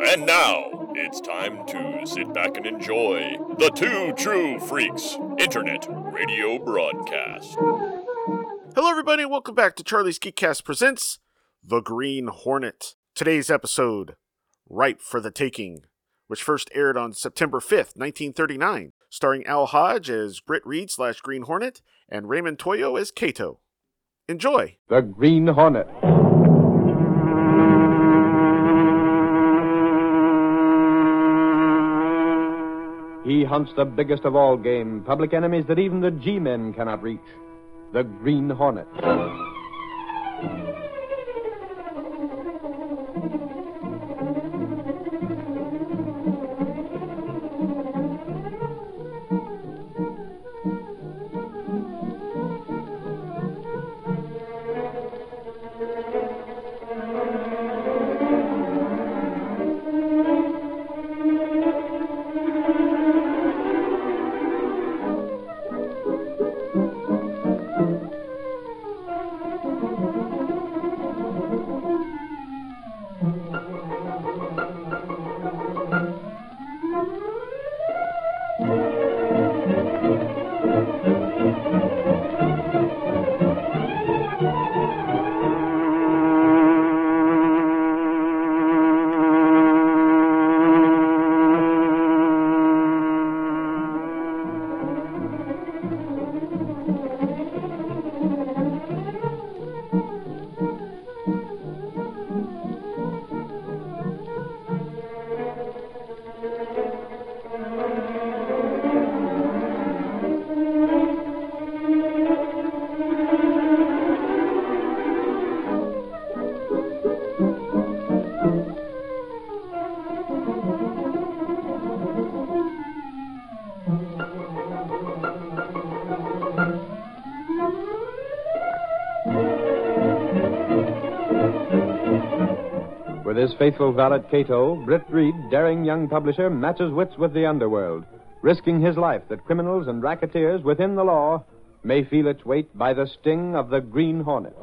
And now, it's time to sit back and enjoy the Two True Freaks Internet Radio Broadcast. Hello, everybody, and welcome back to Charlie's Geekcast presents The Green Hornet. Today's episode, Ripe for the Taking, which first aired on September 5th, 1939, starring Al Hodge as Britt Reed / Green Hornet and Raymond Toyo as Kato. Enjoy! The Green Hornet. He hunts the biggest of all game, public enemies that even the G-men cannot reach. The Green Hornet. With his faithful valet Kato, Britt Reed, daring young publisher, matches wits with the underworld, risking his life that criminals and racketeers within the law may feel its weight by the sting of the Green Hornet.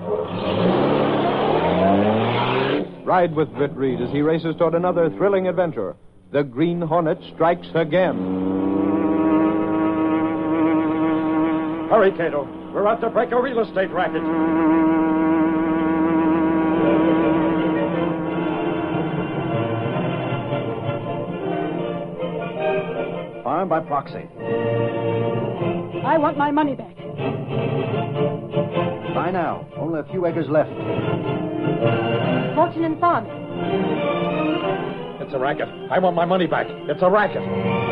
Ride with Britt Reed as he races toward another thrilling adventure. The Green Hornet strikes again. Hurry, Kato. We're out to break a real estate racket. Farm by proxy. I want my money back. Buy now. Only a few acres left. Fortune and farming. It's a racket. I want my money back. It's a racket.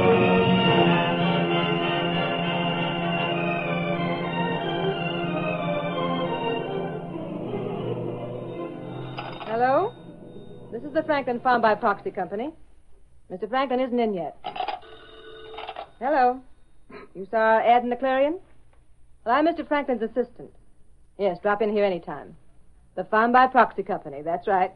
Hello? This is the Franklin Farm by Proxy Company. Mr. Franklin isn't in yet. Hello. You saw our ad in the Clarion? Well, I'm Mr. Franklin's assistant. Yes, drop in here anytime. The Farm by Proxy Company, that's right.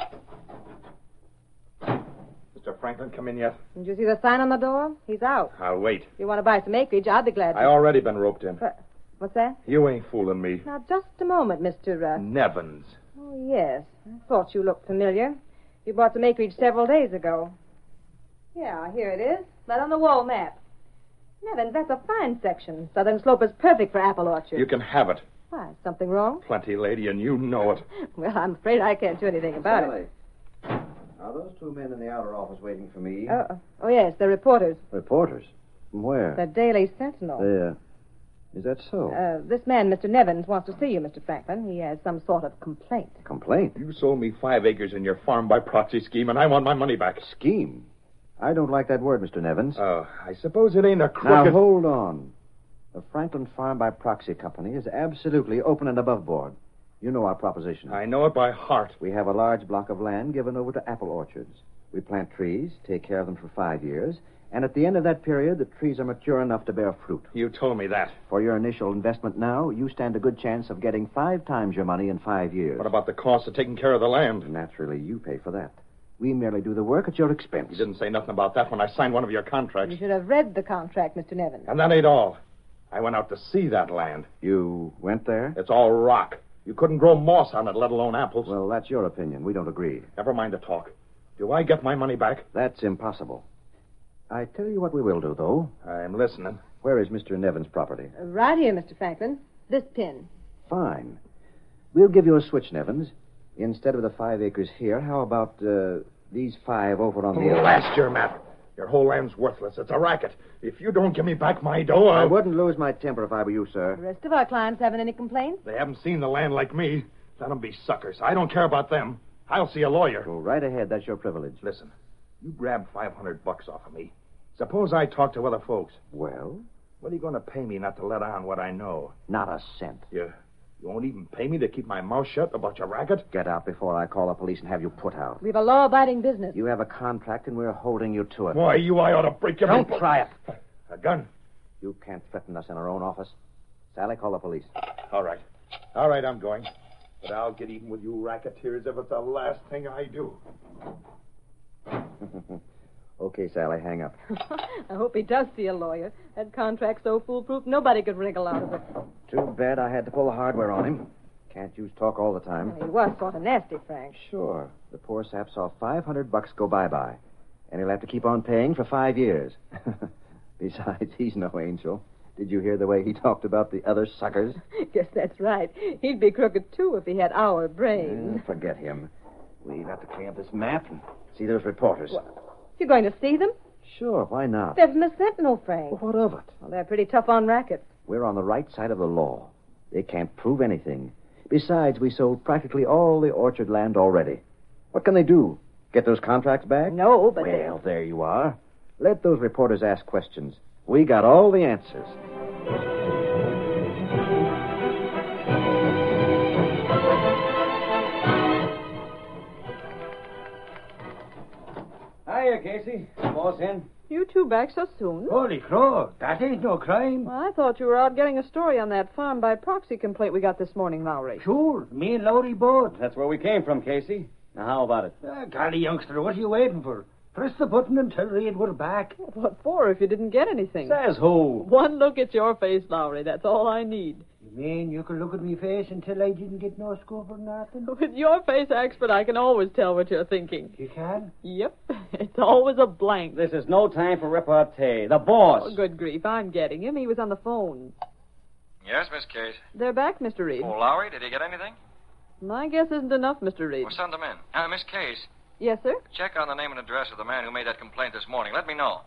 Mr. Franklin, come in yet? Did you see the sign on the door? He's out. I'll wait. If you want to buy some acreage, I'll be glad to. I already been roped in. What's that? You ain't fooling me. Now, just a moment, Mr. Nevins. Oh, yes. I thought you looked familiar. You bought some acreage several days ago. Yeah, here it is. Right on the wall map. Nevins, that's a fine section. Southern slope is perfect for apple orchards. You can have it. Why, something wrong? Plenty, lady, and you know it. Well, I'm afraid I can't do anything about it. Are those two men in the outer office waiting for me? Oh, yes, they're reporters. Reporters? From where? The Daily Sentinel. Is that so? This man, Mr. Nevins, wants to see you, Mr. Franklin. He has some sort of complaint. Complaint? You sold me 5 acres in your farm by proxy scheme, and I want my money back. Scheme? I don't like that word, Mr. Nevins. Oh, I suppose it ain't a crooked... Now, hold on. The Franklin Farm by Proxy Company is absolutely open and above board. You know our proposition. I know it by heart. We have a large block of land given over to apple orchards. We plant trees, take care of them for 5 years, and at the end of that period, the trees are mature enough to bear fruit. You told me that. For your initial investment now, you stand a good chance of getting 5 times your money in 5 years. What about the cost of taking care of the land? Naturally, you pay for that. We merely do the work at your expense. You didn't say nothing about that when I signed one of your contracts. You should have read the contract, Mr. Nevins. And that ain't all. I went out to see that land. You went there? It's all rock. You couldn't grow moss on it, let alone apples. Well, that's your opinion. We don't agree. Never mind the talk. Do I get my money back? That's impossible. I tell you what we will do, though. I'm listening. Where is Mr. Nevin's property? Right here, Mr. Franklin. This pin. Fine. We'll give you a switch, Nevins. Instead of the 5 acres here, how about these 5 over on the other? Last year, Matt. Your whole land's worthless. It's a racket. If you don't give me back my dough, I wouldn't lose my temper if I were you, The sir. rest of our clients haven't any complaints. They haven't seen the land like me. Let them be suckers. I don't care about them. I'll see a lawyer. Go right ahead. That's your privilege. Listen, you grab $500 off of me. Suppose I talk to other folks. Well, What are you going to pay me not to let on what I know? not a cent. You won't even pay me to keep my mouth shut about your racket? Get out before I call the police and have you put out. We have a law-abiding business. You have a contract, and we're holding you to it. Why, I ought to break your... Don't try it. A gun? You can't threaten us in our own office. Sally, call the police. All right. All right, I'm going. But I'll get even with you racketeers if it's the last thing I do. Okay, Sally, hang up. I hope he does see a lawyer. That contract's so foolproof, nobody could wriggle out of it. Too bad I had to pull the hardware on him. Can't use talk all the time. He was sort of nasty, Frank. Sure. The poor sap saw $500 go bye-bye. And he'll have to keep on paying for 5 years. Besides, he's no angel. Did you hear the way he talked about the other suckers? Guess that's right. He'd be crooked, too, if he had our brains. Forget him. We've got to clean up this map and see those reporters. You're going to see them? Sure, why not? They're from the Sentinel, Frank. Well, what of it? Well, they're pretty tough on rackets. We're on the right side of the law. They can't prove anything. Besides, we sold practically all the orchard land already. What can they do? Get those contracts back? No, but Well, there you are. Let those reporters ask questions. We got all the answers. Hiya, Casey. Boss in? You two back so soon? Holy crow, that ain't no crime. Well, I thought you were out getting a story on that farm by proxy complaint we got this morning, Lowry. Sure, me and Lowry both. That's where we came from, Casey. Now, how about it? Golly, youngster, what are you waiting for? Press the button and tell Reed we're back. What for if you didn't get anything? Says who? One look at your face, Lowry. That's all I need. You mean you can look at me face and tell I didn't get no scoop or nothing? With your face, expert, I can always tell what you're thinking. You can? Yep. It's always a blank. This is no time for repartee. The boss. Oh, good grief. I'm getting him. He was on the phone. Yes, Miss Case. They're back, Mr. Reed. Oh, Lowry, did he get anything? My guess isn't enough, Mr. Reed. Well, send them in. Miss Case, Yes, sir? check on the name and address of the man who made that complaint this morning. Let me know.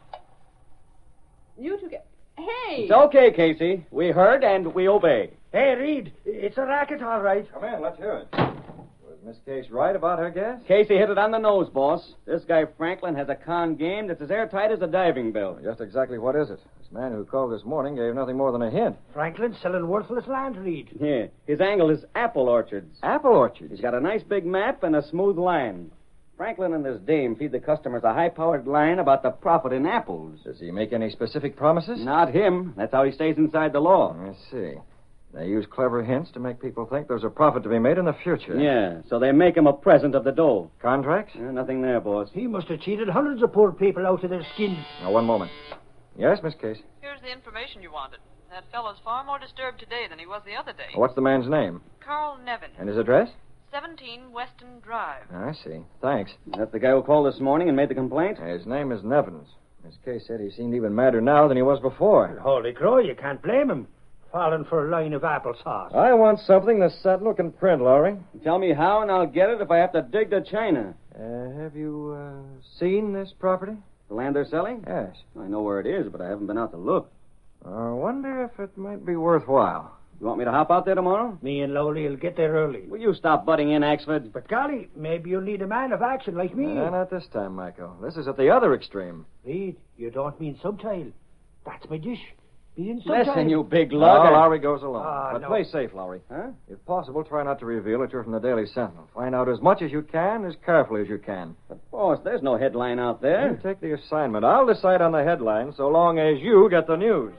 You two get... Hey! It's okay, Casey. We heard and we obey. Hey, Reed, it's a racket, all right. Come in, let's hear it. Was Miss Case right about her guess? Casey hit it on the nose, boss. This guy Franklin has a con game that's as airtight as a diving bell. Just exactly what is it? This man who called this morning gave nothing more than a hint. Franklin's selling worthless land, Reed. Yeah, his angle is apple orchards. Apple orchards? He's got a nice big map and a smooth line. Franklin and his dame feed the customers a high-powered line about the profit in apples. Does he make any specific promises? Not him. That's how he stays inside the law. I see. They use clever hints to make people think there's a profit to be made in the future. Yeah, so they make him a present of the dough. Contracts? Nothing there, boss. He must have cheated hundreds of poor people out of their skins. Now, one moment. Yes, Miss Case? Here's the information you wanted. That fellow's far more disturbed today than he was the other day. What's the man's name? Carl Nevin. And his address? 17 Weston Drive. I see. Thanks. That's the guy who called this morning and made the complaint? His name is Nevins. Miss Case said he seemed even madder now than he was before. Holy crow, you can't blame him. Falling for a line of applesauce. I want something the Sentinel can print, Lowry. Tell me how, and I'll get it if I have to dig to China. Have you seen this property? The land they're selling? Yes. I know where it is, but I haven't been out to look. I wonder if it might be worthwhile. You want me to hop out there tomorrow? Me and Lowry will get there early. Will you stop butting in, Axford? But golly, maybe you'll need a man of action like me. Not this time, Michael. This is at the other extreme. Reed, you don't mean subtile. That's my dish. Being subtile. Listen, you big lug. No, Lowry goes alone. But no. play safe, Lowry. Huh? If possible, try not to reveal that you're from the Daily Sentinel. Find out as much as you can, as carefully as you can. But, boss, there's no headline out there. You take the assignment. I'll decide on the headline so long as you get the news.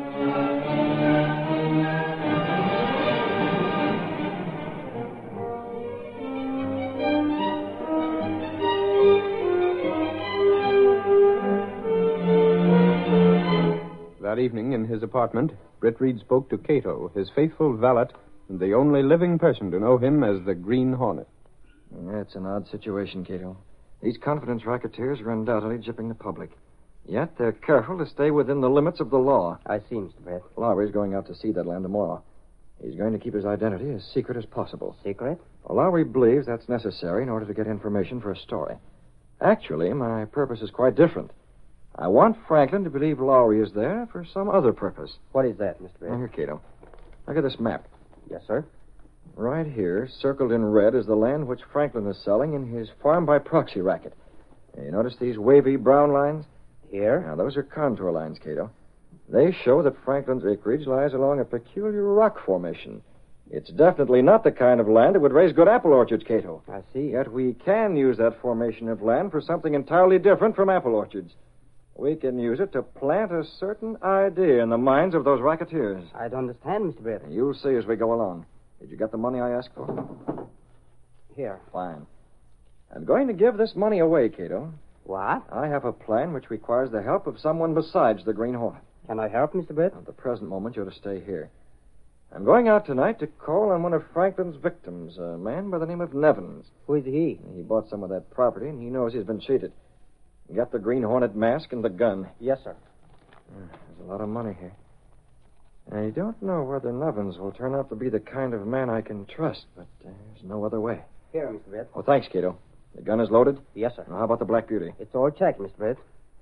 That evening in his apartment, Britt Reed spoke to Cato, his faithful valet, and the only living person to know him as the Green Hornet. It's an odd situation, Cato. These confidence racketeers are undoubtedly gypping the public. Yet they're careful to stay within the limits of the law. I see, Mr. Brett. Lowry's going out to see that land tomorrow. He's going to keep his identity as secret as possible. Secret? Well, Lowry believes that's necessary in order to get information for a story. Actually, my purpose is quite different. I want Franklin to believe Lowry is there for some other purpose. What is that, Mr. Brett? Now, here, Cato. Look at this map. Yes, sir. Right here, circled in red, is the land which Franklin is selling in his farm by proxy racket. You notice these wavy brown lines? Here? Now, those are contour lines, Cato. They show that Franklin's acreage lies along a peculiar rock formation. It's definitely not the kind of land that would raise good apple orchards, Cato. I see. Yet we can use that formation of land for something entirely different from apple orchards. We can use it to plant a certain idea in the minds of those racketeers. I don't understand, Mr. Brett. You'll see as we go along. Did you get the money I asked for? Here. Fine. I'm going to give this money away, Cato. What? I have a plan which requires the help of someone besides the Green Hornet. Can I help, Mr. Brett? At the present moment, you're to stay here. I'm going out tonight to call on one of Franklin's victims, a man by the name of Nevins. Who is he? He bought some of that property, and he knows he's been cheated. Get the Green Hornet mask and the gun. Yes, sir. There's a lot of money here. I don't know whether Nevins will turn out to be the kind of man I can trust, but there's no other way. Here, Mr. Brett. Oh, thanks, Cato. The gun is loaded? Yes, sir. Now, how about the Black Beauty? It's all checked, Mr. Brett.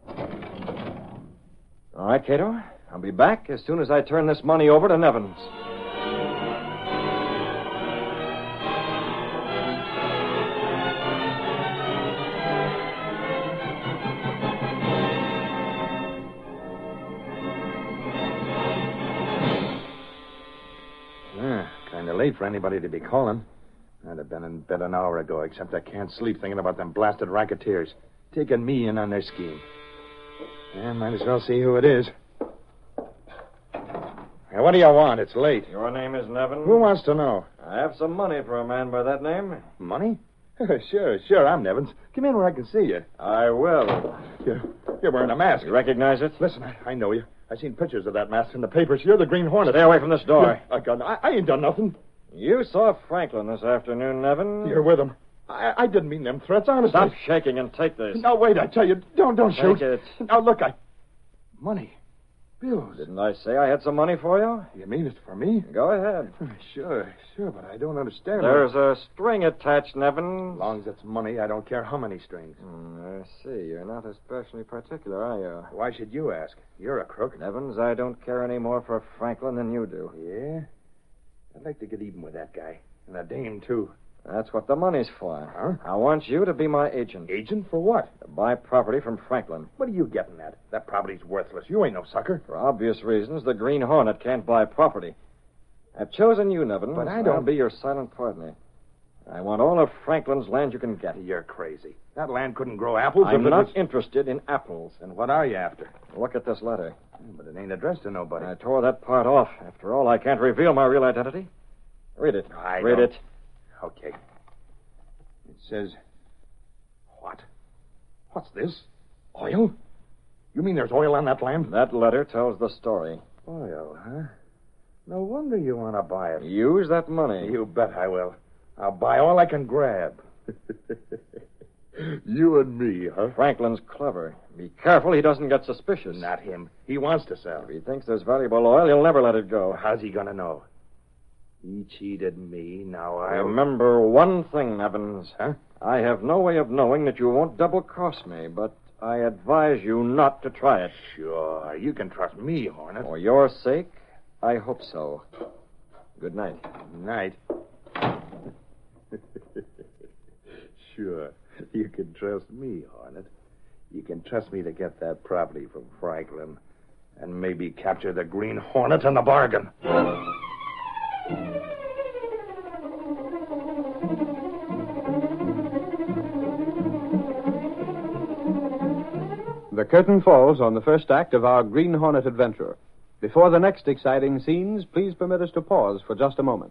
All right, Cato. I'll be back as soon as I turn this money over to Nevins. Kind of late for anybody to be calling. I'd have been in bed an hour ago, except I can't sleep thinking about them blasted racketeers taking me in on their scheme. Yeah, might as well see who it is. Hey, what do you want? It's late. Your name is Nevins? Who wants to know? I have some money for a man by that name. Money? Sure, I'm Nevins. Come in where I can see you. I will. You're wearing a mask. You recognize it? Listen, I know you. I've seen pictures of that mask in the papers. You're the Green Hornet. Stay away from this door. A gun. I ain't done nothing. You saw Franklin this afternoon, Nevins. You're with him. I didn't mean them threats, honestly. Stop shaking and take this. No, wait, I tell you. Don't shoot. Take it. Now, look, Money. Bills. Didn't I say I had some money for you? You mean it's for me? Go ahead. Sure, but I don't understand. There's a string attached, Nevins. As long as it's money, I don't care how many strings. I see. You're not especially particular, are you? Why should you ask? You're a crook. Nevins, I don't care any more for Franklin than you do. Yeah? I'd like to get even with that guy. And the dame, too. That's what the money's for. Huh? I want you to be my agent. Agent for what? To buy property from Franklin. What are you getting at? That property's worthless. You ain't no sucker. For obvious reasons, the Green Hornet can't buy property. I've chosen you, Nevins. But I don't... I'll be your silent partner. I want all of Franklin's land you can get. You're crazy. That land couldn't grow apples. I'm not interested in apples. And what are you after? Look at this letter. But it ain't addressed to nobody. I tore that part off. After all, I can't reveal my real identity. Read it. Read it. Okay. It says... What? What's this? Oil? You mean there's oil on that land? That letter tells the story. Oil, huh? No wonder you want to buy it. Use that money. You bet I will. I'll buy all I can grab. You and me, huh? Franklin's clever. Be careful he doesn't get suspicious. Not him. He wants to sell. If he thinks there's valuable oil, he'll never let it go. How's he going to know? He cheated me. Now I... Remember one thing, Nevins. Huh? I have no way of knowing that you won't double-cross me, but I advise you not to try it. Sure. You can trust me, Hornet. For your sake, I hope so. Good night. Night. Sure. You can trust me, Hornet. You can trust me to get that property from Franklin and maybe capture the Green Hornet in the bargain. The curtain falls on the first act of our Green Hornet adventure. Before the next exciting scenes, please permit us to pause for just a moment.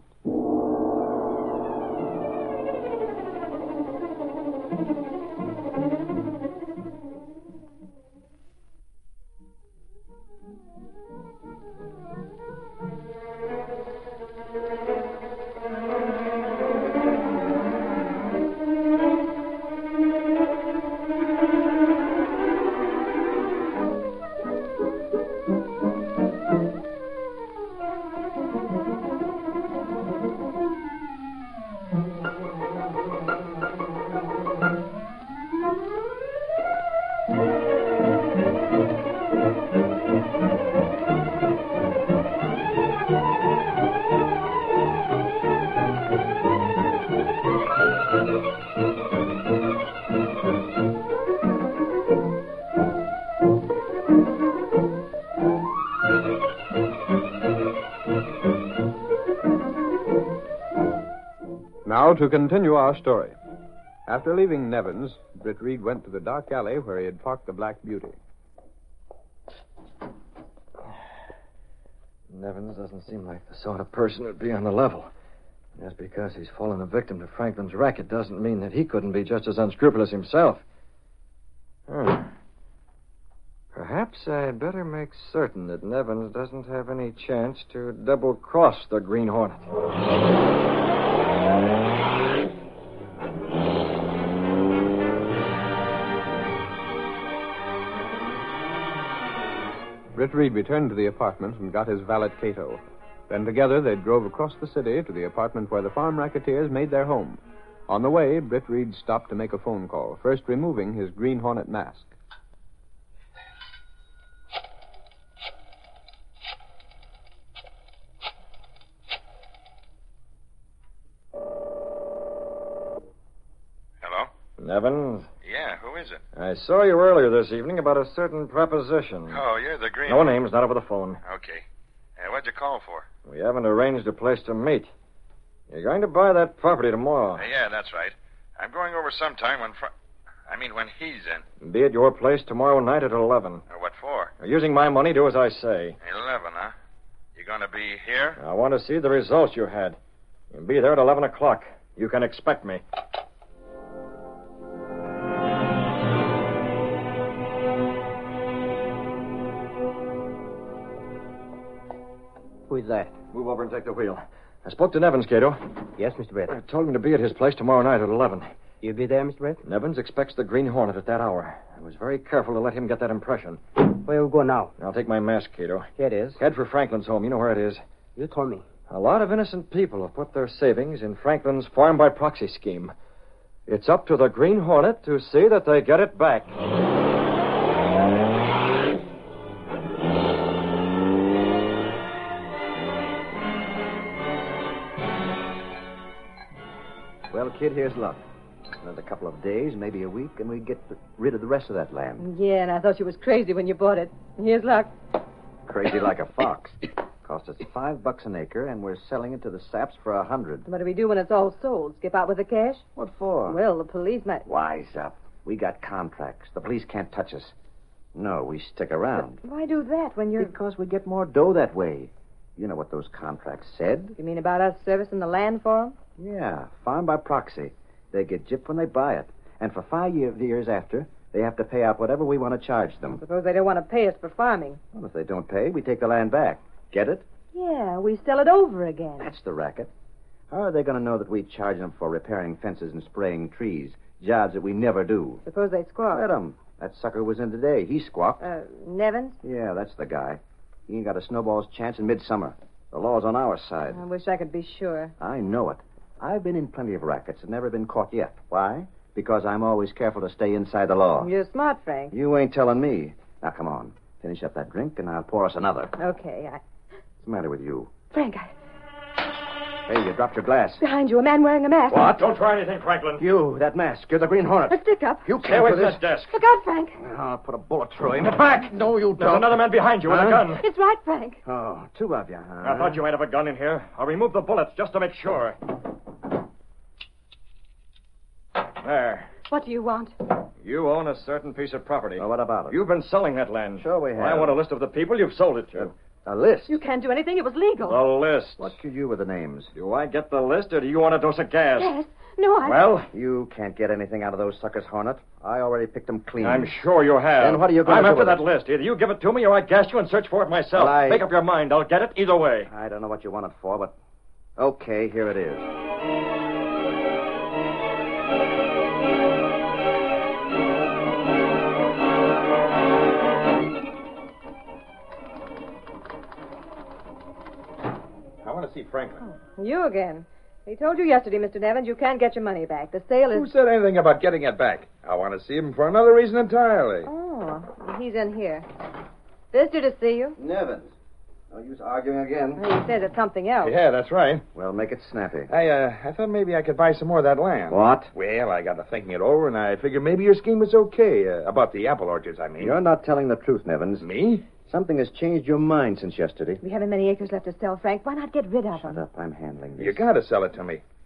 to continue our story. After leaving Nevins, Britt Reed went to the dark alley where he had parked the Black Beauty. Nevins doesn't seem like the sort of person who'd be on the level. Just because he's fallen a victim to Franklin's racket doesn't mean that he couldn't be just as unscrupulous himself. Perhaps I'd better make certain that Nevins doesn't have any chance to double-cross the Green Hornet. Britt Reed returned to the apartment and got his valet Cato. Then together they drove across the city to the apartment where the farm racketeers made their home. On the way, Britt Reed stopped to make a phone call, first removing his Green Hornet mask. Hello? Nevins? Yeah, who is it? I saw you earlier this evening about a certain proposition. Oh, you're the Green... No names, not over the phone. Okay. What'd you call for? We haven't arranged a place to meet. You're going to buy that property tomorrow. Yeah, that's right. I'm going over sometime when when he's in. Be at your place tomorrow night at 11. What for? Using my money, do as I say. 11, huh? You going to be here? I want to see the results you had. You'll be there at 11 o'clock. You can expect me. Who is that? Move over and take the wheel. I spoke to Nevins, Cato. Yes, Mr. Brett. I told him to be at his place tomorrow night at 11. You'll be there, Mr. Brett? Nevins expects the Green Hornet at that hour. I was very careful to let him get that impression. Where will we go now? I'll take my mask, Cato. Here it is. Head for Franklin's home. You know where it is. You told me. A lot of innocent people have put their savings in Franklin's farm by proxy scheme. It's up to the Green Hornet to see that they get it back. Well, kid, here's luck. Another couple of days, maybe a week, and we get rid of the rest of that land. Yeah, and I thought you was crazy when you bought it. Here's luck. Crazy like a fox. Cost us $5 an acre, and we're selling it to the saps for $100. What do we do when it's all sold? Skip out with the cash? What for? Well, the police might... Wise up. We got contracts. The police can't touch us. No, we stick around. But why do that when you're... Because we get more dough that way. You know what those contracts said? You mean about us servicing the land for them? Yeah, farm by proxy. They get gypped when they buy it. And for 5 years after, they have to pay out whatever we want to charge them. Suppose they don't want to pay us for farming. Well, if they don't pay, we take the land back. Get it? Yeah, we sell it over again. That's the racket. How are they going to know that we charge them for repairing fences and spraying trees, jobs that we never do? Suppose they squawk. Let 'em. That sucker was in today. He squawked. Nevins? Yeah, that's the guy. He ain't got a snowball's chance in midsummer. The law's on our side. I wish I could be sure. I know it. I've been in plenty of rackets and never been caught yet. Why? Because I'm always careful to stay inside the law. You're smart, Frank. You ain't telling me. Now, come on. Finish up that drink, and I'll pour us another. Okay, What's the matter with you? Frank, Hey, you dropped your glass. Behind you, a man wearing a mask. What? Don't try anything, Franklin. You, that mask. You're the Green Hornet. A stick up. You Stay can't away for from this. this desk. Look out, Frank. I'll put a bullet through him. Get back. No, you don't. There's another man behind you with a gun. It's right, Frank. Oh, two of you, huh? I thought you might have a gun in here. I'll remove the bullets just to make sure. There. What do you want? You own a certain piece of property. Well, what about it? You've been selling that land. Sure we have. I want a list of the people you've sold it to. A list? You can't do anything. It was legal. The list. What could you with the names? Do I get the list, or do you want a dose of gas? Yes. No, Well? You can't get anything out of those suckers, Hornet. I already picked them clean. I'm sure you have. Then what are you going to do I'm after with that list. Either you give it to me, or I gas you and search for it myself. Well, Make up your mind. I'll get it either way. I don't know what you want it for, but... Okay, here it is. I want to see Franklin. You again. He told you yesterday, Mr. Nevins, you can't get your money back. The sale is... Who said anything about getting it back? I want to see him for another reason entirely. Oh, he's in here. Visitor to see you. Nevins. No use arguing again. Well, he says it's something else. Yeah, that's right. Well, make it snappy. I thought maybe I could buy some more of that land. What? Well, I got to thinking it over, and I figured maybe your scheme was okay. About the apple orchards, I mean. You're not telling the truth, Nevins. Me? Something has changed your mind since yesterday. We haven't many acres left to sell, Frank. Why not get rid of them? Shut up. I'm handling this. You got to sell it to me.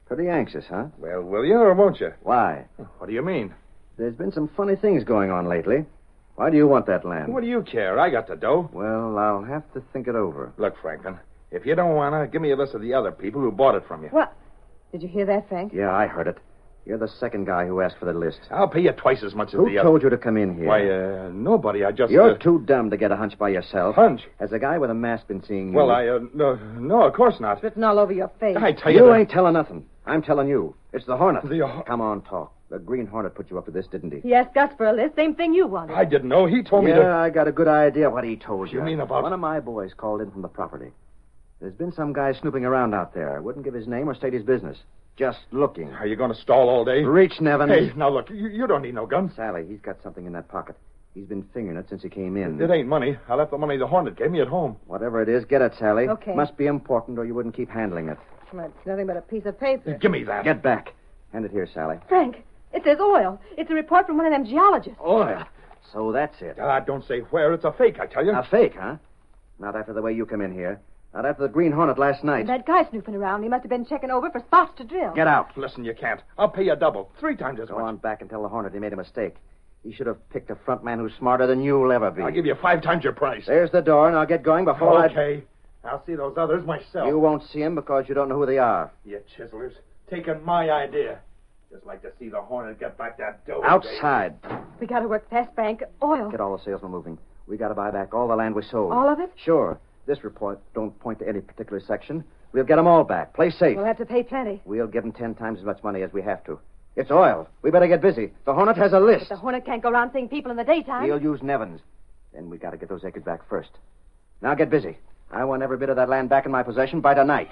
Pretty anxious, huh? Well, will you or won't you? Why? What do you mean? There's been some funny things going on lately. Why do you want that land? What do you care? I got the dough. Well, I'll have to think it over. Look, Franklin, if you don't want to, give me a list of the other people who bought it from you. What? Did you hear that, Frank? Yeah, I heard it. You're the second guy who asked for the list. I'll pay you twice as much as Who the other. told you to come in here? Why, nobody. I just... You're too dumb to get a hunch by yourself. Hunch? Has the guy with a mask been seeing you? Well, no, of course not. It's written all over your face. I tell you... You ain't telling nothing. I'm telling you. It's the Hornet. The Come on, talk. The Green Hornet put you up to this, didn't he? He asked Gus for a list, same thing you wanted. I didn't know. He told me to... Yeah, I got a good idea what he told you. You mean about... One of my boys called in from the property. There's been some guy snooping around out there. Wouldn't give his name or state his business. Just looking. Are you going to stall all day? Reach, Nevin. Hey, now look, you don't need no gun. Sally, he's got something in that pocket. He's been fingering it since he came in. It ain't money. I left the money the Hornet gave me at home. Whatever it is, get it, Sally. Okay. Must be important or you wouldn't keep handling it. Well, it's nothing but a piece of paper. Give me that. Get back. Hand it here, Sally. Frank, it says oil. It's a report from one of them geologists. Oil. So that's it. Don't say where. It's a fake, I tell you. A fake, huh? Not after the way you come in here. Not after the Green Hornet last night. And that guy snooping around, he must have been checking over for spots to drill. Get out. Listen, you can't. I'll pay you double. 3 times as Go much. on back and tell the Hornet he made a mistake. He should have picked a front man who's smarter than you'll ever be. I'll give you 5 times your price. There's the door, and I'll get going before Okay. I'll see those others myself. You won't see him because you don't know who they are. You chiselers. Taking my idea. Just like to see the Hornet get back that dough. Outside. We gotta work fast, Frank. Oil. Get all the salesmen moving. We got to buy back all the land we sold. All of it? Sure. This report don't point to any particular section. We'll get them all back. Play safe. We'll have to pay plenty. We'll give them 10 times as much money as we have to. It's oil. We better get busy. The Hornet has a list. But the Hornet can't go around seeing people in the daytime. We'll use Nevins. Then we got to get those acres back first. Now get busy. I want every bit of that land back in my possession by tonight.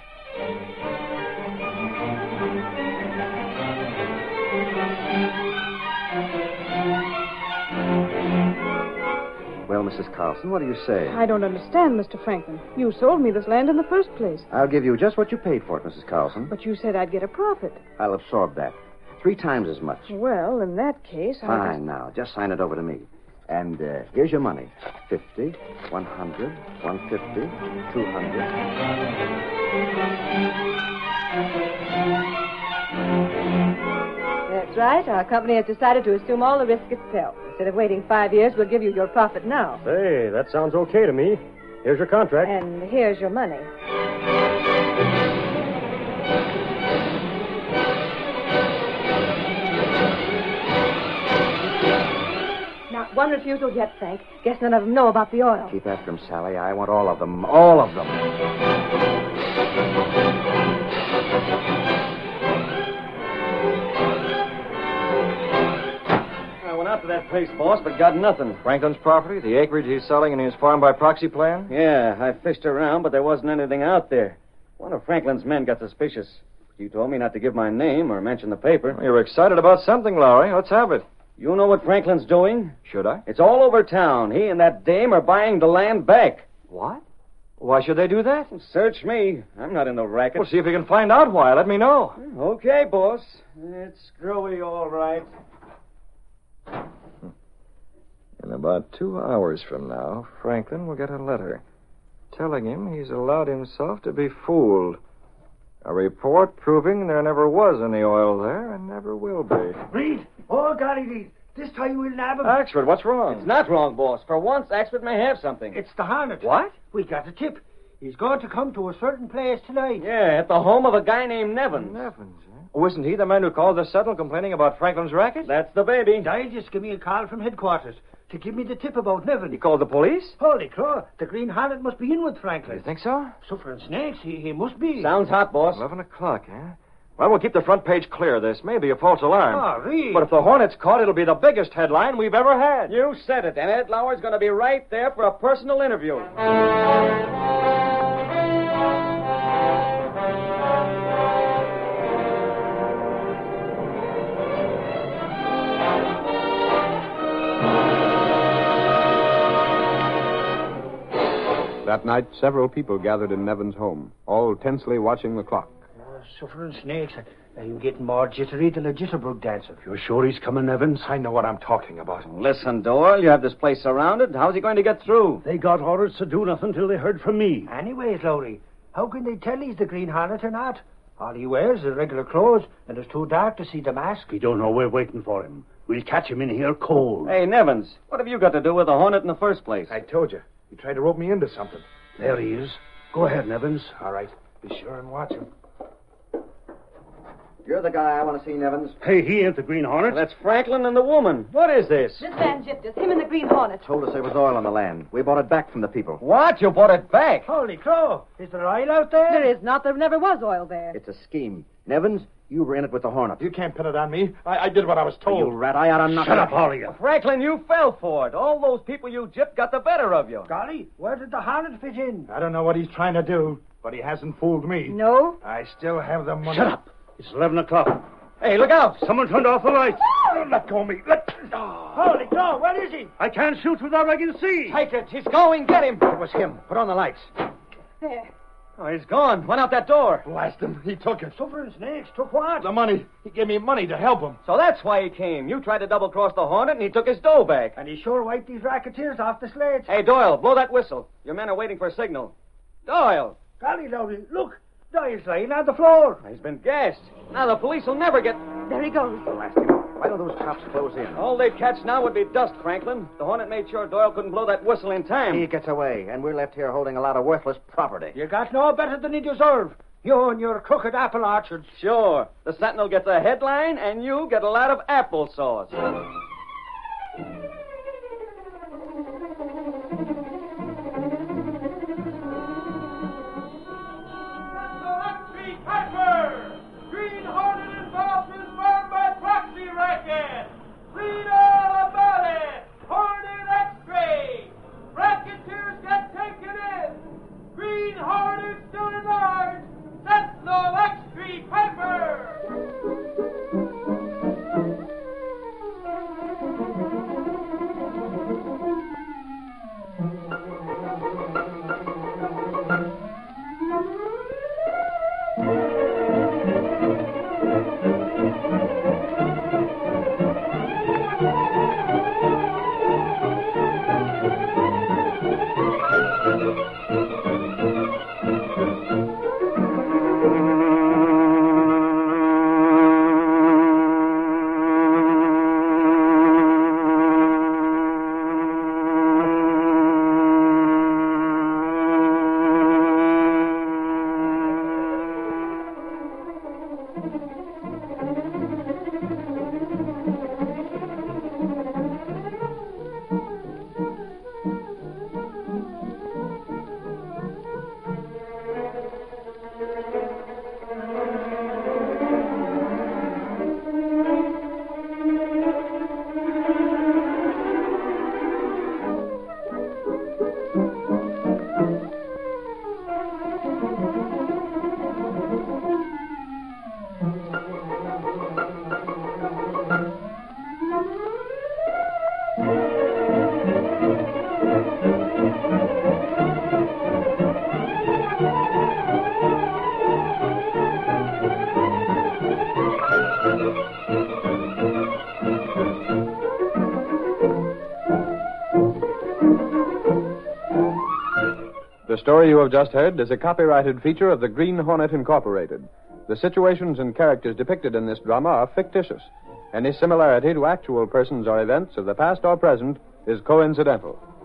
Well, Mrs. Carlson, what do you say? I don't understand, Mr. Franklin. You sold me this land in the first place. I'll give you just what you paid for it, Mrs. Carlson. But you said I'd get a profit. I'll absorb that. 3 times as much. Well, in that case, Fine, now. Just sign it over to me. And here's your money. 50, 100, 150, 200. That's right. Our company has decided to assume all the risk itself. Instead of waiting 5 years, we'll give you your profit now. Say, that sounds okay to me. Here's your contract. And here's your money. Not one refusal yet, Frank. Guess none of them know about the oil. Keep after them, Sally. I want all of them. All of them. I went out to that place, boss, but got nothing. Franklin's property, the acreage he's selling in his farm by proxy plan? Yeah, I fished around, but there wasn't anything out there. One of Franklin's men got suspicious. You told me not to give my name or mention the paper. Well, you're excited about something, Lowry. Let's have it. You know what Franklin's doing? Should I? It's all over town. He and that dame are buying the land back. What? Why should they do that? Search me. I'm not in the racket. Well, see if you can find out why. Let me know. Okay, boss. It's screwy, all right. In about 2 hours from now, Franklin will get a letter telling him he's allowed himself to be fooled. A report proving there never was any oil there and never will be. Reed! Oh, golly, Reed. This time we'll nab him. Axford, what's wrong? It's not wrong, boss. For once, Axford may have something. It's the Hornet. What? We got a tip. He's going to come to a certain place tonight. Yeah, at the home of a guy named Nevins. Nevins, eh? Oh, isn't he the man who called the Sentinel complaining about Franklin's racket? That's the baby. Dial just give me a call from headquarters to give me the tip about Nevin. He called the police? Holy claw, the Green Hornet must be in with Franklin. You think so? Suffering snakes, he must be. Sounds hot, boss. 11 o'clock, eh? Well, we'll keep the front page clear. This may be a false alarm. Oh, Reed. But if the Hornet's caught, it'll be the biggest headline we've ever had. You said it, and Ed Lauer's going to be right there for a personal interview. That night, several people gathered in Nevin's home, all tensely watching the clock. Suffering snakes. I'm getting more jittery than a jitterbug dancer. You're sure he's coming, Evans? I know what I'm talking about. Listen, Doyle, you have this place surrounded. How's he going to get through? They got orders to do nothing till they heard from me. Anyways, Lowry, how can they tell he's the Green Hornet or not? All he wears is regular clothes, and it's too dark to see the mask. He don't know we're waiting for him. We'll catch him in here cold. Hey, Nevins, what have you got to do with the Hornet in the first place? I told you. He tried to rope me into something. There he is. Go ahead, Nevins. All right. Be sure and watch him. You're the guy I want to see, Nevins. Hey, he ain't the Green Hornet. That's Franklin and the woman. What is this? This man gypped us, him and the Green Hornet. Told us there was oil on the land. We bought it back from the people. What? You bought it back? Holy crow! Is there oil out there? There is not. There never was oil there. It's a scheme. Nevins, you were in it with the Hornet. You can't pin it on me. I did what I was told. You rat, I ought to knock Shut up, all of you. Franklin, you fell for it. All those people you gypped got the better of you. Golly, where did the Hornet fit in? I don't know what he's trying to do, but he hasn't fooled me. No? I still have the money. Shut up. It's 11 o'clock. Hey, look out. Someone turned off the lights. Let go of me. Let... Holy crow, where is he? I can't shoot without I can see. Take it. He's going. Get him. It was him. Put on the lights. There. Oh, he's gone. Went out that door. Blast him. He took it. Suffering snakes took what? The money. He gave me money to help him. So that's why he came. You tried to double-cross the Hornet, and he took his dough back. And he sure wiped these racketeers off the slate. Hey, Doyle, blow that whistle. Your men are waiting for a signal. Doyle. Golly, Lowry, look. Doyle's lying on the floor. He's been gassed. Now the police will never get... There he goes. Blast him. Why don't those cops close in? All they'd catch now would be dust, Franklin. The Hornet made sure Doyle couldn't blow that whistle in time. He gets away, and we're left here holding a lot of worthless property. You got no better than you deserve. You and your crooked apple orchards. Sure. The Sentinel gets a headline, and you get a lot of applesauce. Green Hornet involved in farm by proxy racket. Read all about it. Hornet X-ray. Racketeers get taken in. Green Hornet still in large. Sentinel X-ray Piper. The story you have just heard is a copyrighted feature of the Green Hornet Incorporated. The situations and characters depicted in this drama are fictitious. Any similarity to actual persons or events of the past or present is coincidental.